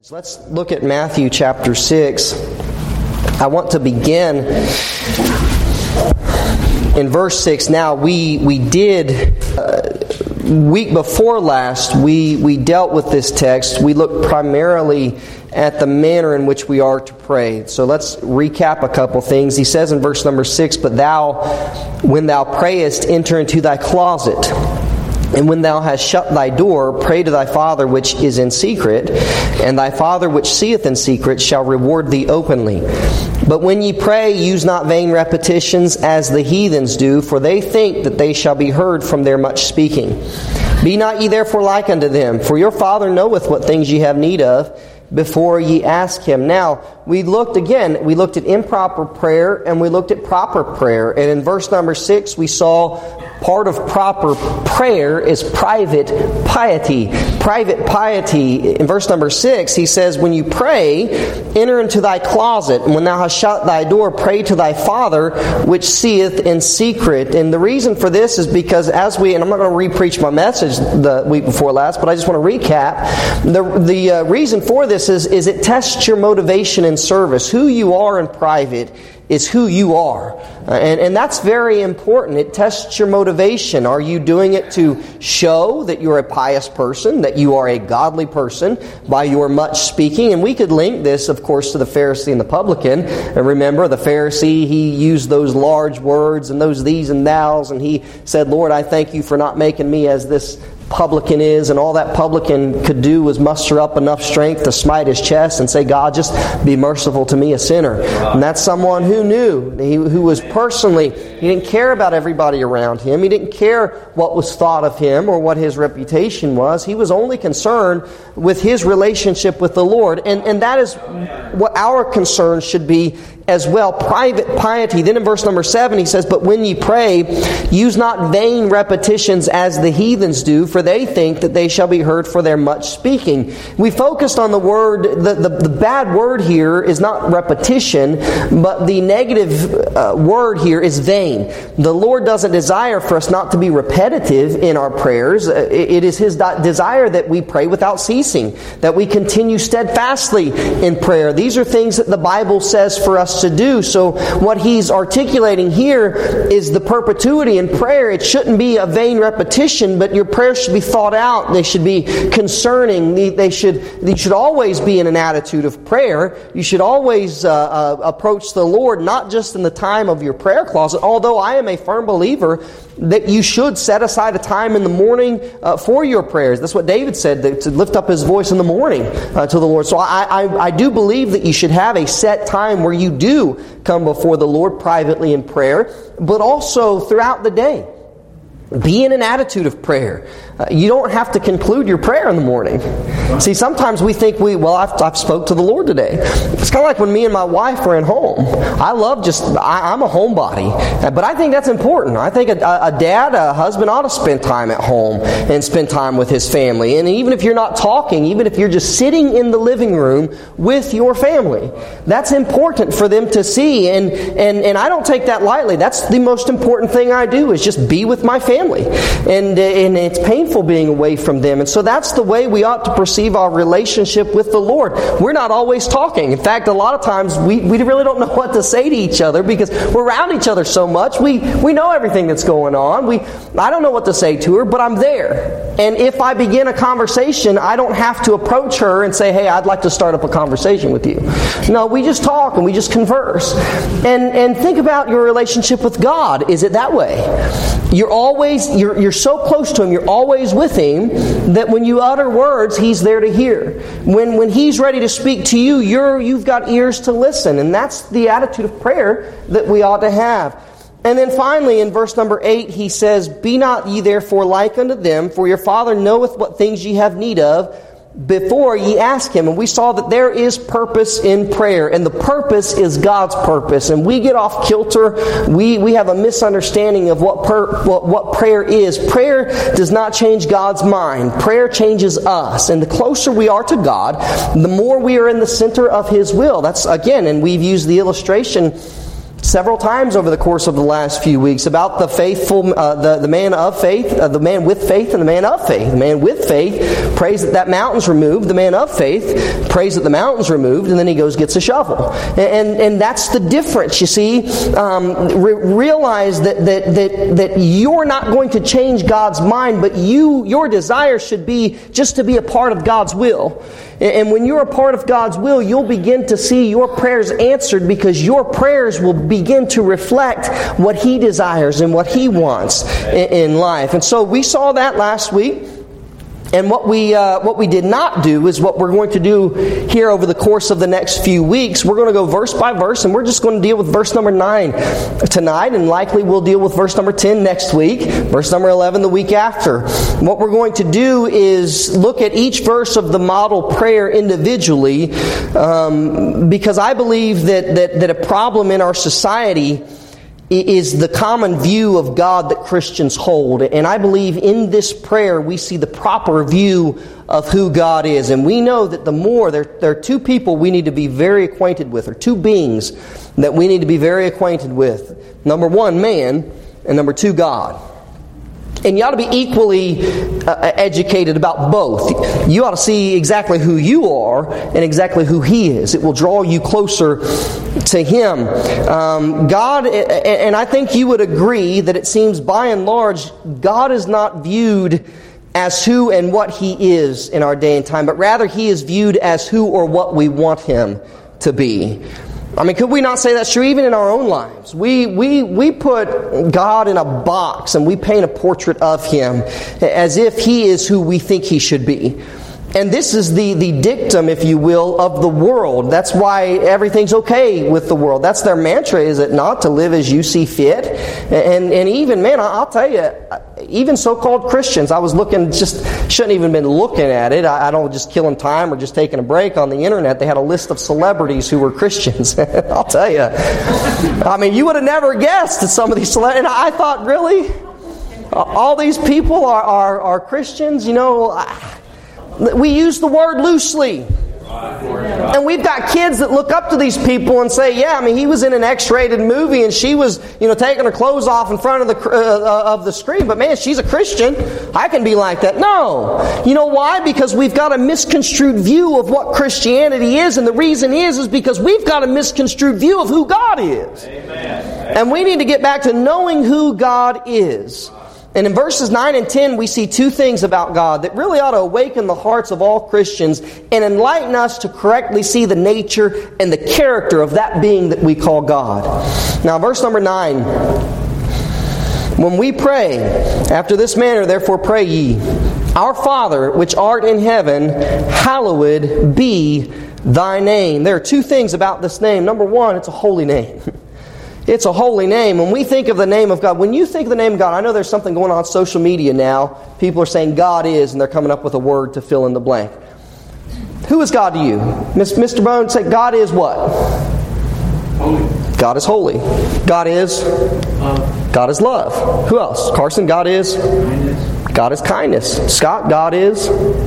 Let's look at Matthew chapter 6. I want to begin in verse 6. Now, we did, week before last, we dealt with this text. We looked primarily at the manner in which we are to pray. So let's recap a couple things. He says in verse number 6, "But thou, when thou prayest, enter into thy closet. And when thou hast shut thy door, pray to thy Father which is in secret, and thy Father which seeth in secret shall reward thee openly. But when ye pray, use not vain repetitions as the heathens do, for they think that they shall be heard from their much speaking. Be not ye therefore like unto them, for your Father knoweth what things ye have need of, before ye ask Him." Now, we looked at improper prayer and we looked at proper prayer. And in verse number 6, we saw part of proper prayer is private piety. Private piety, in verse number 6, he says, "When you pray, enter into thy closet, and when thou hast shut thy door, pray to thy Father which seeth in secret." And the reason for this is because and I'm not going to re-preach my message the week before last, but I just want to recap. The reason for this is it tests your motivation in service. Who you are in private is who you are. And that's very important. It tests your motivation. Are you doing it to show that you're a pious person, that you are a godly person by your much speaking? And we could link this, of course, to the Pharisee and the publican. And remember, the Pharisee, he used those large words and those these and thous, and he said, "Lord, I thank you for not making me as this publican is." And all that publican could do was muster up enough strength to smite his chest and say, "God, just be merciful to me, a sinner." And that's someone who knew, who was personally, he didn't care about everybody around him. He didn't care what was thought of him or what his reputation was. He was only concerned with his relationship with the Lord. And that is what our concern should be as well, private piety. Then in verse number 7 he says, "But when ye pray, use not vain repetitions as the heathens do, for they think that they shall be heard for their much speaking." We focused on the word, the bad word here is not repetition, but the negative word here is vain. The Lord doesn't desire for us not to be repetitive in our prayers. It is His desire that we pray without ceasing, that we continue steadfastly in prayer. These are things that the Bible says for us to do. So what he's articulating here is the perpetuity in prayer. It shouldn't be a vain repetition, but your prayers should be thought out. They should be concerning. They should always be in an attitude of prayer. You should always approach the Lord, not just in the time of your prayer closet, although I am a firm believer that you should set aside a time in the morning for your prayers. That's what David said, to lift up his voice in the morning to the Lord. So I do believe that you should have a set time where you do come before the Lord privately in prayer, but also throughout the day. Be in an attitude of prayer. You don't have to conclude your prayer in the morning. See, sometimes we think I've spoke to the Lord today. It's kind of like when me and my wife were at home. I'm a homebody, but I think that's important. I think a husband ought to spend time at home and spend time with his family. And even if you're not talking, even if you're just sitting in the living room with your family, that's important for them to see. And I don't take that lightly. That's the most important thing I do, is just be with my family. And it's painful being away from them. And so that's the way we ought to perceive our relationship with the Lord. We're not always talking. In fact, a lot of times we really don't know what to say to each other because we're around each other so much. We know everything that's going on. I don't know what to say to her, but I'm there. And if I begin a conversation, I don't have to approach her and say, "Hey, I'd like to start up a conversation with you." No, we just talk and we just converse. And think about your relationship with God. Is it that way? You're so close to Him, you're always with Him, that when you utter words, He's there to hear. When He's ready to speak to you, you've got ears to listen. And that's the attitude of prayer that we ought to have. And then finally, in verse number 8, he says, "Be not ye therefore like unto them, for your Father knoweth what things ye have need of, before ye ask Him." And we saw that there is purpose in prayer, and the purpose is God's purpose. And we get off kilter. We have a misunderstanding of what prayer is. Prayer does not change God's mind. Prayer changes us. And the closer we are to God, the more we are in the center of His will. That's, again, and we've used the illustration several times over the course of the last few weeks about the faithful, the man of faith, the man with faith, and the man of faith. The man with faith prays that mountain's removed. The man of faith prays that the mountain's removed, and then he goes gets a shovel. And that's the difference. You see, realize that you're not going to change God's mind, but your desire should be just to be a part of God's will. And when you're a part of God's will, you'll begin to see your prayers answered, because your prayers will begin to reflect what He desires and what He wants in life. And so we saw that last week. And what we did not do is what we're going to do here over the course of the next few weeks. We're going to go verse by verse, and we're just going to deal with verse number 9 tonight, and likely we'll deal with verse number 10 next week, verse number 11 the week after. What we're going to do is look at each verse of the model prayer individually, because I believe that a problem in our society is the common view of God that Christians hold. And I believe in this prayer we see the proper view of who God is. And we know that there are two people we need to be very acquainted with, or two beings that we need to be very acquainted with. Number one, man, and number two, God. And you ought to be equally educated about both. You ought to see exactly who you are and exactly who He is. It will draw you closer to Him. God, and I think you would agree that it seems by and large, God is not viewed as who and what He is in our day and time, but rather He is viewed as who or what we want Him to be. I mean, could we not say that's true even in our own lives? We put God in a box and we paint a portrait of Him as if He is who we think He should be. And this is the dictum, if you will, of the world. That's why everything's okay with the world. That's their mantra, is it not? To live as you see fit. And even, man, I'll tell you, even so-called Christians, I was looking, just shouldn't even been looking at it. I don't just killing time or just taking a break on the internet. They had a list of celebrities who were Christians. I'll tell you. I mean, you would have never guessed that some of these celebrities, and I thought, really? All these people are Christians? You know, we use the word loosely. And we've got kids that look up to these people and say, yeah, I mean, he was in an X-rated movie and she was, taking her clothes off in front of the screen. But man, she's a Christian. I can be like that. No. You know why? Because we've got a misconstrued view of what Christianity is. And the reason is because we've got a misconstrued view of who God is. Amen. And we need to get back to knowing who God is. And in verses 9 and 10, we see two things about God that really ought to awaken the hearts of all Christians and enlighten us to correctly see the nature and the character of that being that we call God. Now, verse number 9. When we pray, after this manner, therefore pray ye, Our Father, which art in heaven, hallowed be thy name. There are two things about this name. Number one, it's a holy name. It's a holy name. When we think of the name of God, when you think of the name of God, I know there's something going on social media now. People are saying God is, and they're coming up with a word to fill in the blank. Who is God to you? Mr. Bone, say God is what? Holy. God is holy. God is love. God is love. Who else? Carson, God is kindness. God is kindness. Scott, God is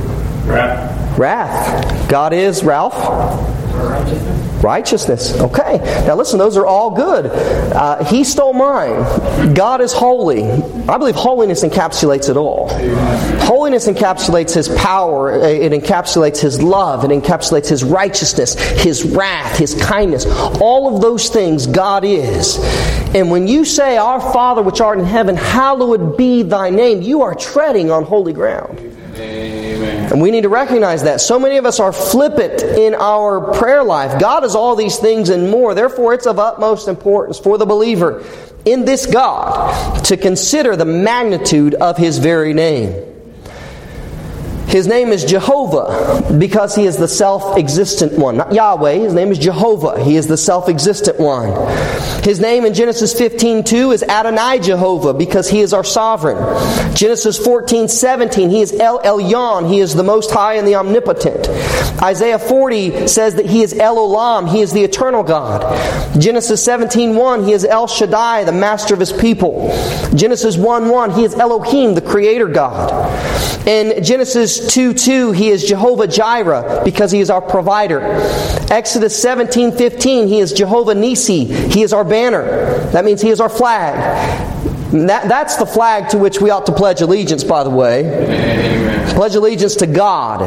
wrath. God is Ralph. Righteousness. Okay. Now listen, those are all good. He stole mine. God is holy. I believe holiness encapsulates it all. Holiness encapsulates His power. It encapsulates His love. It encapsulates His righteousness, His wrath, His kindness. All of those things God is. And when you say, Our Father which art in heaven, hallowed be thy name, you are treading on holy ground. Amen. And we need to recognize that. So many of us are flippant in our prayer life. God is all these things and more. Therefore, it's of utmost importance for the believer in this God to consider the magnitude of His very name. His name is Jehovah because He is the self-existent one. Not Yahweh. His name is Jehovah. He is the self-existent one. His name in Genesis 15:2 is Adonai Jehovah because He is our sovereign. Genesis 14:17, He is El Elyon. He is the Most High and the Omnipotent. Isaiah 40 says that He is El Olam. He is the eternal God. Genesis 17:1, He is El Shaddai, the master of His people. Genesis 1:1, He is Elohim, the creator God. In Genesis Genesis 2:2, He is Jehovah Jireh because He is our provider. Exodus 17:15, He is Jehovah Nisi. He is our banner. That means He is our flag. That's the flag to which we ought to pledge allegiance, by the way. Amen. Pledge allegiance to God.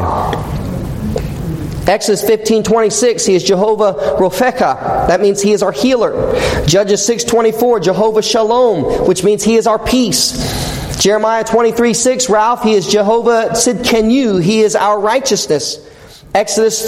Exodus 15:26, He is Jehovah Ropheka. That means He is our healer. Judges 6:24, Jehovah Shalom, which means He is our peace. Jeremiah 23:6, Ralph, He is Jehovah Tzidkenu. He is our righteousness. Exodus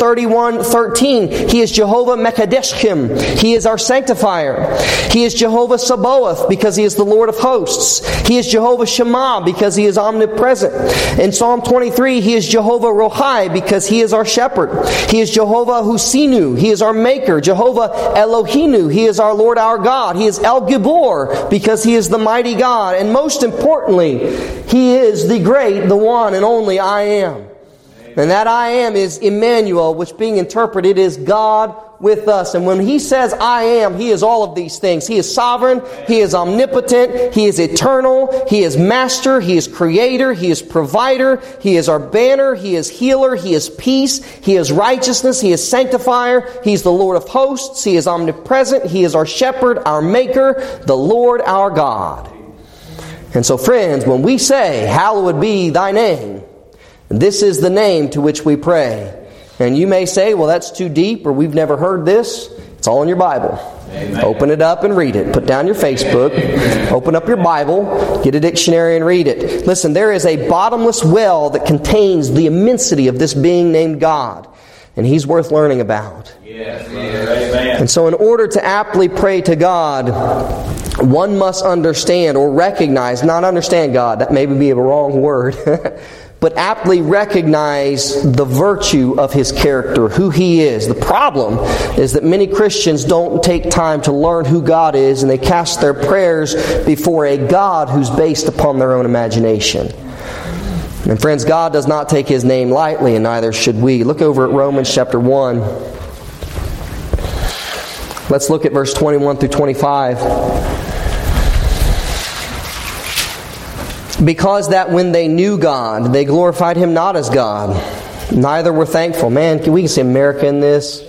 31:13, He is Jehovah Mekadeshkim. He is our sanctifier. He is Jehovah Sabaoth because He is the Lord of hosts. He is Jehovah Shammah because He is omnipresent. In Psalm 23, He is Jehovah Rohai because He is our shepherd. He is Jehovah Husinu. He is our maker. Jehovah Elohinu. He is our Lord our God. He is El Gibor because He is the mighty God. And most importantly, He is the great, the one and only I Am. And that I Am is Emmanuel, which being interpreted is God with us. And when He says I Am, He is all of these things. He is sovereign. He is omnipotent. He is eternal. He is master. He is creator. He is provider. He is our banner. He is healer. He is peace. He is righteousness. He is sanctifier. He's the Lord of hosts. He is omnipresent. He is our shepherd, our maker, the Lord our God. And so, friends, when we say, hallowed be thy name, this is the name to which we pray. And you may say, well, that's too deep, or we've never heard this. It's all in your Bible. Amen. Open it up and read it. Put down your Facebook. Open up your Bible. Get a dictionary and read it. Listen, there is a bottomless well that contains the immensity of this being named God. And He's worth learning about. Yes. Amen. And so in order to aptly pray to God, one must understand or recognize, not understand God, that may be a wrong word, but aptly recognize the virtue of His character, who He is. The problem is that many Christians don't take time to learn who God is, and they cast their prayers before a God who's based upon their own imagination. And friends, God does not take His name lightly, and neither should we. Look over at Romans chapter 1. Let's look at verse 21 through 25. Because that when they knew God, they glorified Him not as God, neither were thankful. Man, we can see America in this.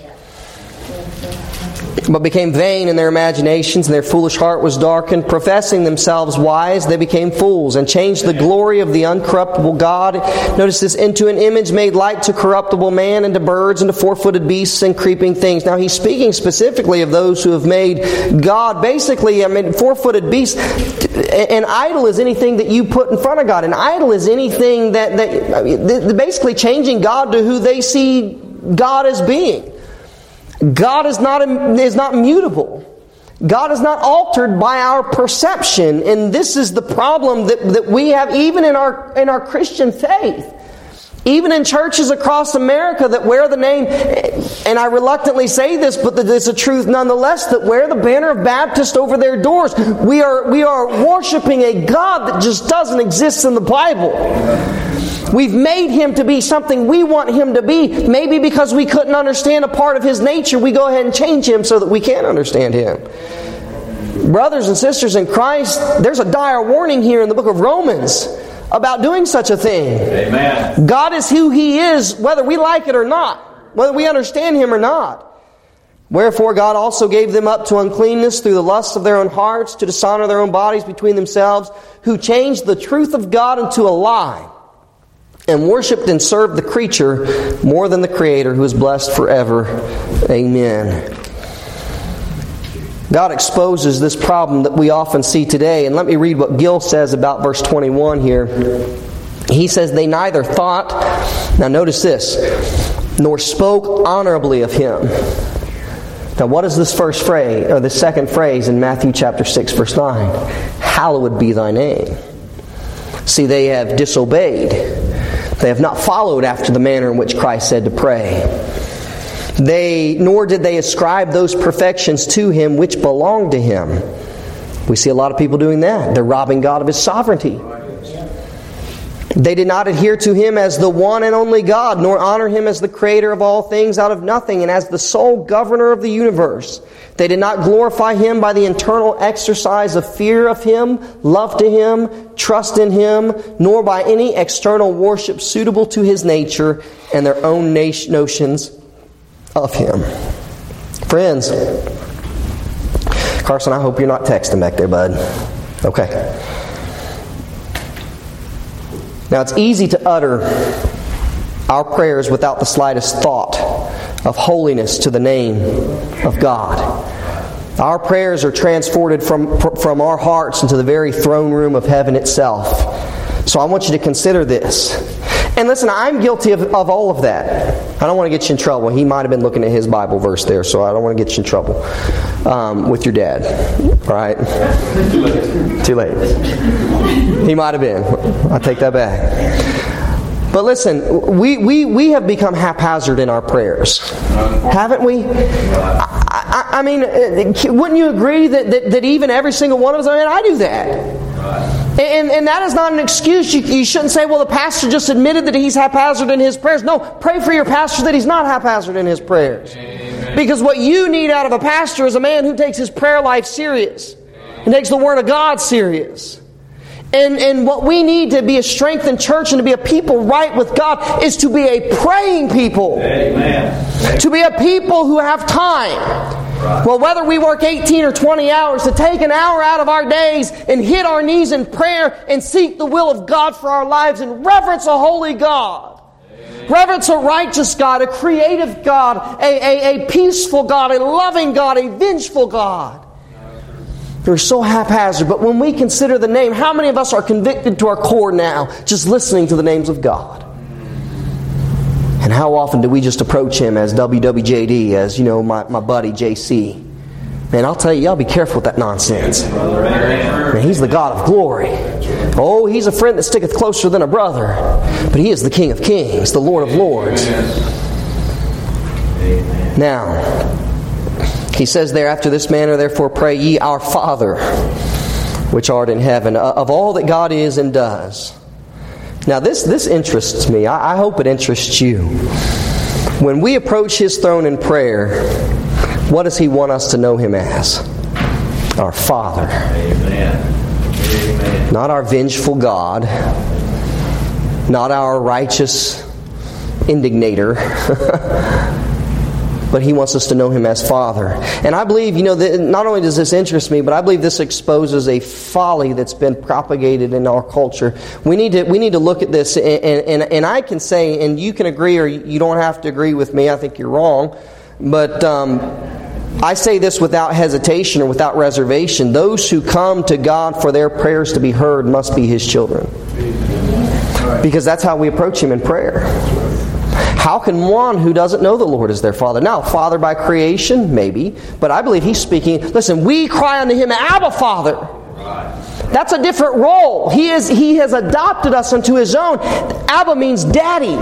But became vain in their imaginations, and their foolish heart was darkened. Professing themselves wise, they became fools, and changed the glory of the uncorruptible God, notice this, into an image made like to corruptible man, and to birds, and to four-footed beasts, and creeping things. Now he's speaking specifically of those who have made God, basically, four-footed beasts. An idol is anything that you put in front of God. An idol is anything that basically changing God to who they see God as being. God is not mutable. God is not altered by our perception. And this is the problem that we have even in our Christian faith. Even in churches across America that wear the name, and I reluctantly say this, but it's a truth nonetheless, that wear the banner of Baptist over their doors. We are worshiping a God that just doesn't exist in the Bible. We've made Him to be something we want Him to be. Maybe because we couldn't understand a part of His nature, we go ahead and change Him so that we can understand Him. Brothers and sisters in Christ, there's a dire warning here in the book of Romans about doing such a thing. Amen. God is who He is, whether we like it or not, whether we understand Him or not. Wherefore God also gave them up to uncleanness through the lusts of their own hearts, to dishonor their own bodies between themselves, who changed the truth of God into a lie, and worshipped and served the creature more than the Creator, who is blessed forever. Amen. God exposes this problem that we often see today. And let me read what Gill says about verse 21 here. He says, they neither thought, now notice this, nor spoke honorably of Him. Now what is this first phrase, or the second phrase in Matthew chapter 6, verse 9? Hallowed be thy name. See, they have disobeyed. They have not followed after the manner in which Christ said to pray. Nor did they ascribe those perfections to Him which belong to Him. We see a lot of people doing that. They're robbing God of His sovereignty. They did not adhere to Him as the one and only God, nor honor Him as the Creator of all things out of nothing and as the sole governor of the universe. They did not glorify Him by the internal exercise of fear of Him, love to Him, trust in Him, nor by any external worship suitable to His nature and their own notions of Him. Friends, Carson, I hope you're not texting back there, bud. Okay. Now, it's easy to utter our prayers without the slightest thought of holiness to the name of God. Our prayers are transported from our hearts into the very throne room of heaven itself. So I want you to consider this. And listen, I'm guilty of all of that. I don't want to get you in trouble. He might have been looking at his Bible verse there, so I don't want to get you in trouble with your dad. All right? Too late. He might have been. I take that back. But listen, we have become haphazard in our prayers. Haven't we? I mean, wouldn't you agree that even every single one of us, I do that. And that is not an excuse. You shouldn't say, well, the pastor just admitted that he's haphazard in his prayers. No, pray for your pastor that he's not haphazard in his prayers. Amen. Because what you need out of a pastor is a man who takes his prayer life serious and takes the Word of God serious. And what we need to be a strengthened church and to be a people right with God is to be a praying people. Amen. To be a people who have time. Right. Well, whether we work 18 or 20 hours, to take an hour out of our days and hit our knees in prayer and seek the will of God for our lives and reverence a holy God. Amen. Reverence a righteous God, a creative God, a peaceful God, a loving God, a vengeful God. They're so haphazard. But when we consider the name, how many of us are convicted to our core now just listening to the names of God? And how often do we just approach Him as WWJD, as, my buddy JC? Man, I'll tell you, y'all be careful with that nonsense. Man, He's the God of glory. Oh, He's a friend that sticketh closer than a brother. But He is the King of kings, the Lord of lords. Now, He says there, after this manner, therefore pray ye, our Father, which art in heaven, of all that God is and does. Now this interests me. I hope it interests you. When we approach His throne in prayer, what does He want us to know Him as? Our Father. Amen. Amen. Not our vengeful God. Not our righteous indignator. But He wants us to know Him as Father. And I believe, not only does this interest me, but I believe this exposes a folly that's been propagated in our culture. We need to look at this, and I can say, and you can agree or you don't have to agree with me, I think you're wrong, but I say this without hesitation or without reservation. Those who come to God for their prayers to be heard must be His children. Because that's how we approach Him in prayer. How can one who doesn't know the Lord as their Father? Now, Father by creation, maybe. But I believe He's speaking. Listen, we cry unto Him, Abba, Father. That's a different role. He has adopted us unto His own. Abba means daddy.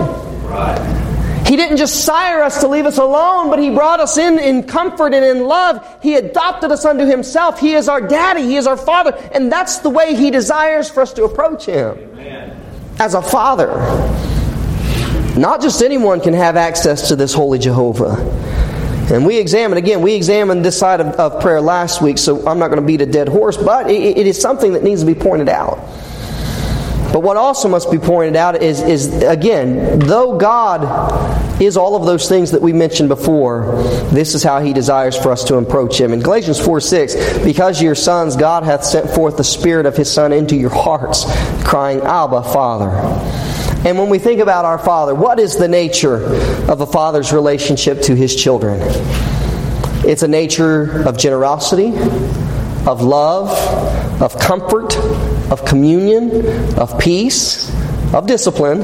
He didn't just sire us to leave us alone, but He brought us in comfort and in love. He adopted us unto Himself. He is our daddy. He is our Father. And that's the way He desires for us to approach Him. Amen. As a Father. Not just anyone can have access to this holy Jehovah. And we examined this side of prayer last week, so I'm not going to beat a dead horse, but it is something that needs to be pointed out. But what also must be pointed out is again, though God is all of those things that we mentioned before, this is how He desires for us to approach Him. In Galatians 4:6, because your sons, God hath sent forth the Spirit of His Son into your hearts, crying, Abba, Father. And when we think about our Father, what is the nature of a father's relationship to his children? It's a nature of generosity, of love, of comfort, of communion, of peace, of discipline.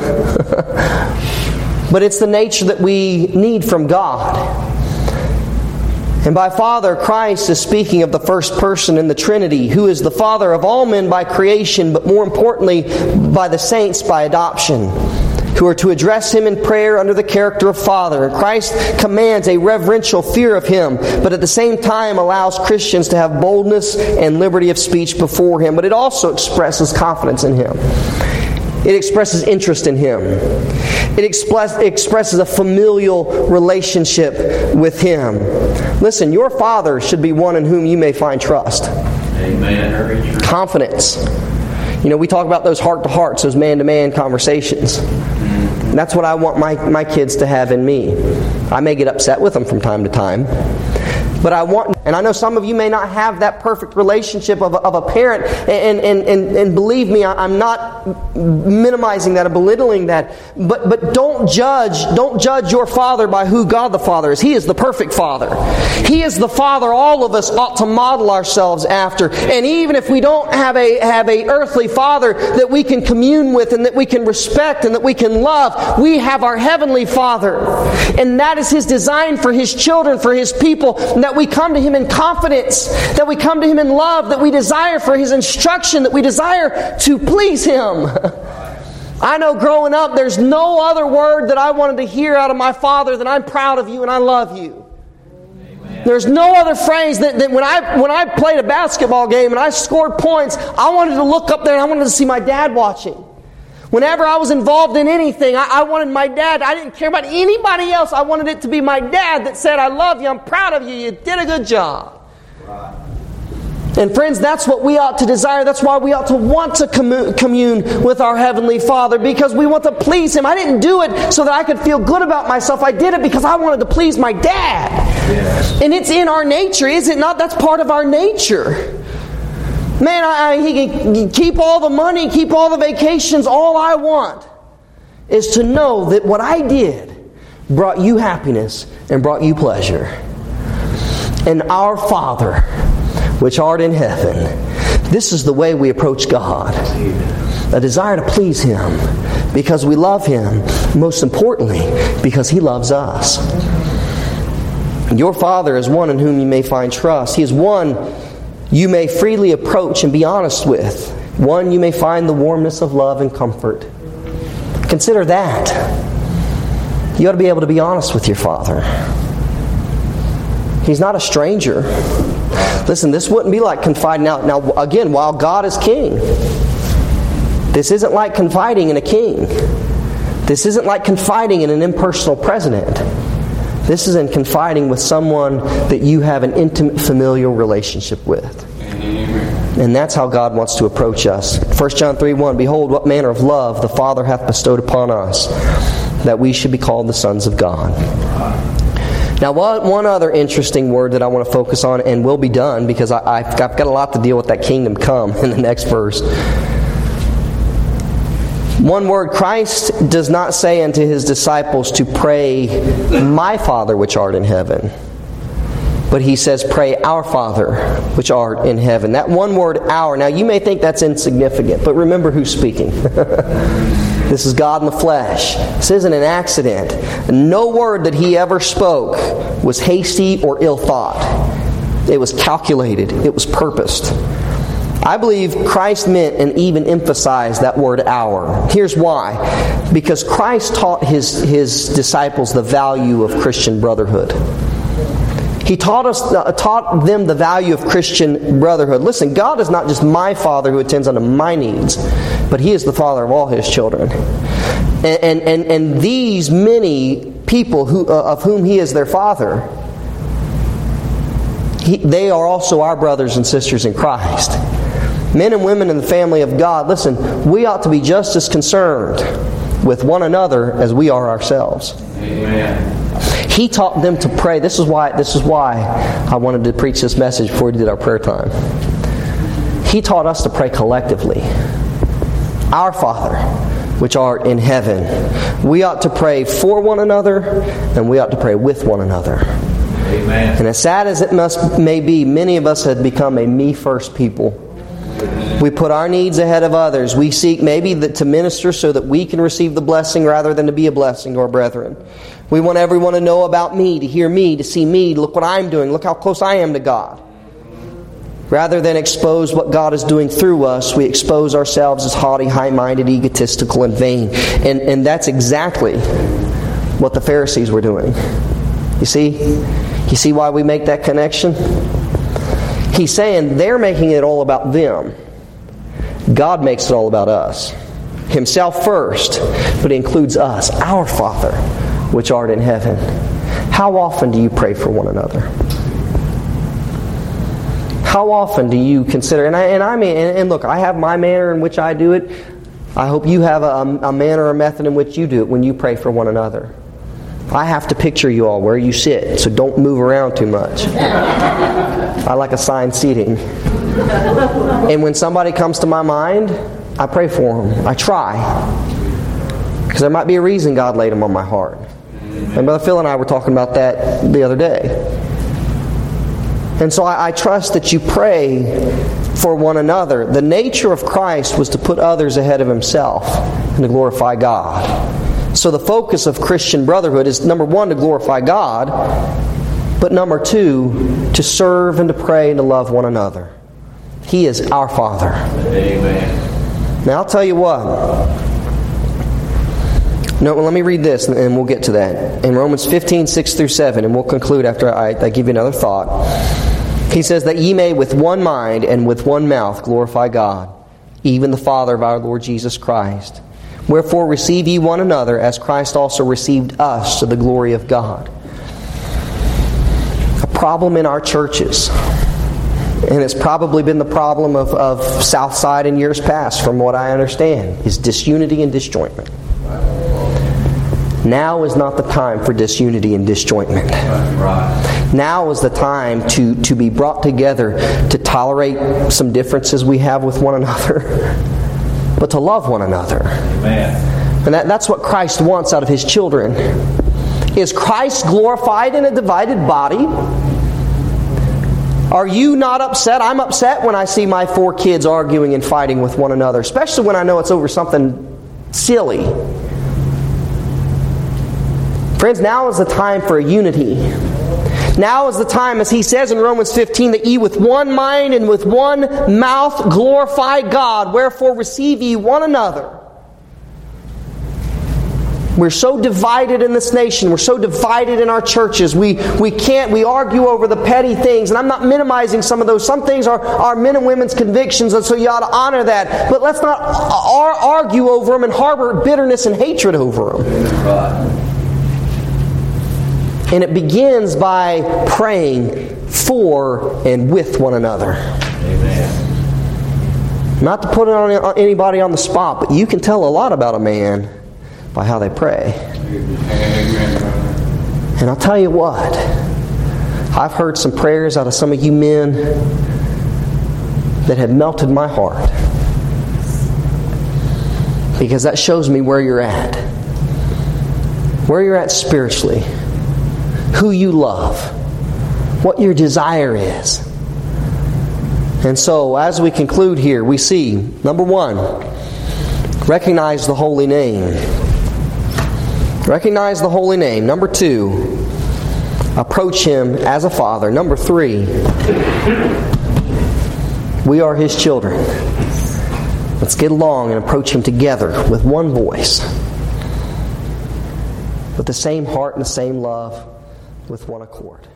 But it's the nature that we need from God. And by Father, Christ is speaking of the first person in the Trinity, who is the Father of all men by creation, but more importantly, by the saints by adoption, who are to address Him in prayer under the character of Father. And Christ commands a reverential fear of Him, but at the same time allows Christians to have boldness and liberty of speech before Him. But it also expresses confidence in Him. It expresses interest in Him. It expresses a familial relationship with Him. Listen, your Father should be one in whom you may find trust. Amen. Confidence. You know, we talk about those heart-to-hearts, those man-to-man conversations. That's what I want my kids to have in me. I may get upset with them from time to time, but I want, and I know some of you may not have that perfect relationship of a parent, and believe me, I'm not minimizing that or belittling that, but don't judge your father by who God the Father is. He is the perfect Father. He is the Father all of us ought to model ourselves after. And even if we don't have a earthly father that we can commune with and that we can respect and that we can love, we have our heavenly Father. And that is His design for His children, for His people, that we come to Him in confidence, that we come to Him in love, that we desire for His instruction, that we desire to please Him. I know growing up, there's no other word that I wanted to hear out of my father than I'm proud of you and I love you. Amen. There's no other phrase that when I played a basketball game and I scored points, I wanted to look up there and I wanted to see my dad watching. Whenever I was involved in anything, I wanted my dad. I didn't care about anybody else. I wanted it to be my dad that said, I love you, I'm proud of you, you did a good job. Right. And friends, that's what we ought to desire. That's why we ought to want to commune with our Heavenly Father, because we want to please Him. I didn't do it so that I could feel good about myself. I did it because I wanted to please my dad. Yes. And it's in our nature, is it not? That's part of our nature. Man, he can keep all the money, keep all the vacations. All I want is to know that what I did brought you happiness and brought you pleasure. And our Father, which art in heaven, this is the way we approach God. A desire to please Him because we love Him. Most importantly, because He loves us. Your Father is one in whom you may find trust. He is one you may freely approach and be honest with. One you may find the warmness of love and comfort. Consider that. You ought to be able to be honest with your Father. He's not a stranger. Listen, this wouldn't be like confiding. Now again, while God is King, this isn't like confiding in a king. This isn't like confiding in an impersonal president. This is in confiding with someone that you have an intimate familial relationship with. And that's how God wants to approach us. 1 John 3:1, Behold, what manner of love the Father hath bestowed upon us, that we should be called the sons of God. Now, one other interesting word that I want to focus on, and we'll be done, because I've got a lot to deal with that kingdom come in the next verse. One word, Christ does not say unto His disciples to pray, my Father which art in heaven. But He says, pray our Father which art in heaven. That one word, our. Now you may think that's insignificant, but remember who's speaking. This is God in the flesh. This isn't an accident. No word that He ever spoke was hasty or ill thought. It was calculated. It was purposed. I believe Christ meant and even emphasized that word our. Here's why. Because Christ taught His disciples the value of Christian brotherhood. He taught them the value of Christian brotherhood. Listen, God is not just my Father who attends unto my needs, but He is the Father of all His children. And these many people of whom He is their Father, they are also our brothers and sisters in Christ. Men and women in the family of God, listen, we ought to be just as concerned with one another as we are ourselves. Amen. He taught them to pray. This is why I wanted to preach this message before we did our prayer time. He taught us to pray collectively. Our Father, which art in heaven. We ought to pray for one another, and we ought to pray with one another. Amen. And as sad as it may be, many of us have become a me-first people. We put our needs ahead of others. We seek maybe to minister so that we can receive the blessing rather than to be a blessing to our brethren. We want everyone to know about me, to hear me, to see me. Look what I'm doing. Look how close I am to God. Rather than expose what God is doing through us, we expose ourselves as haughty, high-minded, egotistical, and vain. And that's exactly what the Pharisees were doing. You see why we make that connection? He's saying they're making it all about them. God makes it all about us. Himself first, but He includes us, our Father, which art in heaven. How often do you pray for one another? How often do you consider, and look, I have my manner in which I do it. I hope you have a manner or method in which you do it when you pray for one another. I have to picture you all where you sit, so don't move around too much. I like assigned seating. And when somebody comes to my mind, I pray for them. I try. Because there might be a reason God laid them on my heart. And Brother Phil and I were talking about that the other day. And so I trust that you pray for one another. The nature of Christ was to put others ahead of Himself and to glorify God. So the focus of Christian brotherhood is, number one, to glorify God, but number two, to serve and to pray and to love one another. He is our Father. Amen. Now I'll tell you what. No, let me read this and we'll get to that. In Romans 15, 6 through 7, and we'll conclude after I give you another thought. He says that ye may with one mind and with one mouth glorify God, even the Father of our Lord Jesus Christ. Wherefore receive ye one another, as Christ also received us to the glory of God. A problem in our churches, and it's probably been the problem of Southside in years past, from what I understand, is disunity and disjointment. Now is not the time for disunity and disjointment. Now is the time to be brought together, to tolerate some differences we have with one another, but to love one another. Amen. And that's what Christ wants out of His children. Is Christ glorified in a divided body? Are you not upset? I'm upset when I see my 4 kids arguing and fighting with one another, especially when I know it's over something silly. Friends, now is the time for unity. Now is the time, as He says in Romans 15, that ye with one mind and with one mouth glorify God. Wherefore receive ye one another. We're so divided in this nation. We're so divided in our churches. We argue over the petty things. And I'm not minimizing some of those. Some things are men and women's convictions, and so you ought to honor that. But let's not argue over them and harbor bitterness and hatred over them. And it begins by praying for and with one another. Amen. Not to put it on anybody on the spot, but you can tell a lot about a man by how they pray. And I'll tell you what, I've heard some prayers out of some of you men that have melted my heart. Because that shows me where you're at. Where you're at spiritually. Who you love, what your desire is. And so, as we conclude here, we see, number one, recognize the holy name. Recognize the holy name. Number two, approach Him as a Father. Number three, we are His children. Let's get along and approach Him together with one voice, with the same heart and the same love, with one accord.